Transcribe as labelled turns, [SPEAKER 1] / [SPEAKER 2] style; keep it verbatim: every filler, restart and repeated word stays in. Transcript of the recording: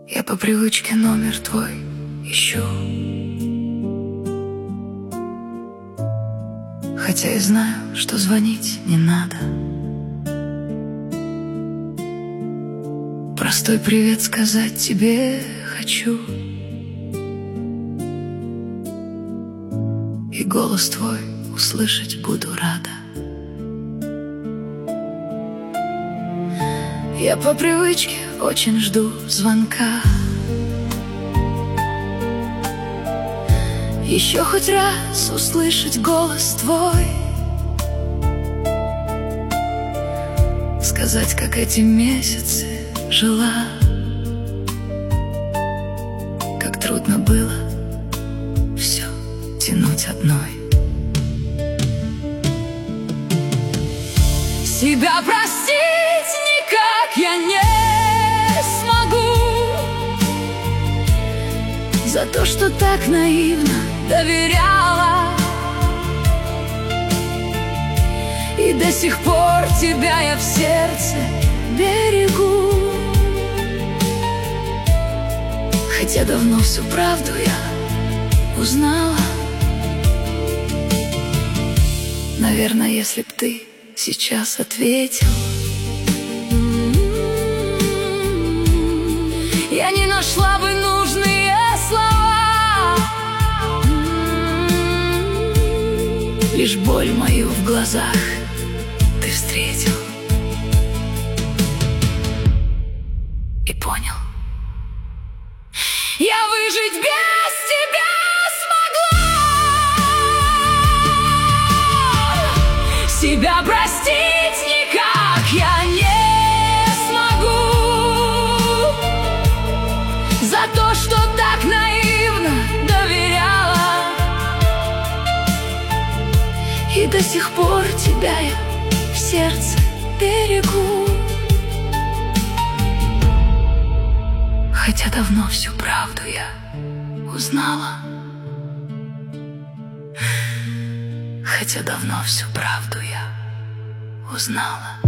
[SPEAKER 1] Я по привычке номер твой ищу, хотя и знаю, что звонить не надо. Простой привет сказать тебе хочу, и голос твой услышать буду рада. Я по привычке очень жду звонка, еще хоть раз услышать голос твой, сказать, как эти месяцы жила, как трудно было все тянуть одной. Себя простить никак я не смогу за то, что так наивно доверяла, и до сих пор тебя я в сердце берегу. Хотя давно всю правду я узнала. Наверное, если б ты сейчас ответил, я не нашла бы нужные слова, лишь боль мою в глазах ты встретил и понял. Я выжить без тебя смогла, себя простить никак я не смогу за то, что так наивно доверяла, и до сих пор тебя я в сердце берегу. Хотя давно всю правду я узнала, хотя давно всю правду я узнала.